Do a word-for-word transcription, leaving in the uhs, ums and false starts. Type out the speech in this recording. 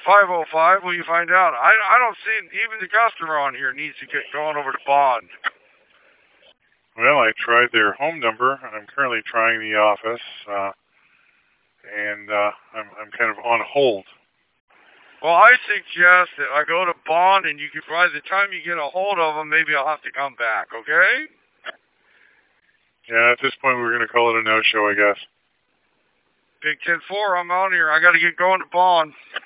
five oh five, will you find out? I, I don't see, even the customer on here needs to get going over to Bond. Well, I tried their home number. I'm currently trying the office, uh, and uh, I'm, I'm kind of on hold. Well, I suggest that I go to Bond, and you can, by the time you get a hold of them, maybe I'll have to come back, okay? Yeah, at this point, we're going to call it a no-show, I guess. Big ten four, I'm on here. I got to get going to Bond.